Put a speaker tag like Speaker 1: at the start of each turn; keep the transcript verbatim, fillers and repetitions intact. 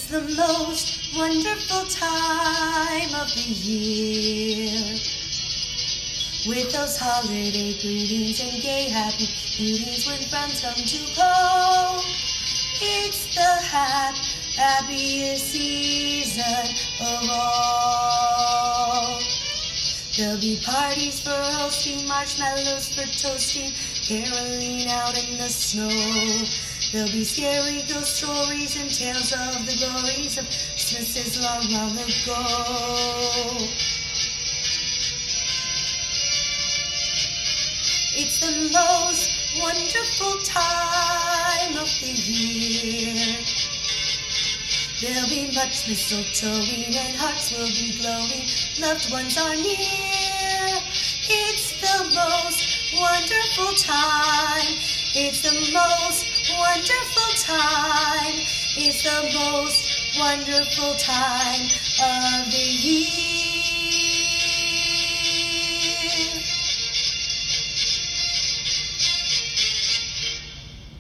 Speaker 1: It's the most wonderful time of the year, with those holiday greetings and gay happy meetings when friends come to call. It's the hap- happiest season of all. There'll be parties for hosting, marshmallows for toasting, caroling out in the snow. There'll be scary ghost stories and tales of the glories of Christmases long, long ago. It's the most wonderful time of the year. There'll be much mistletoeing and hearts will be glowing. Loved ones are near. It's the most wonderful time. It's the most wonderful time. It's the most wonderful time of the year.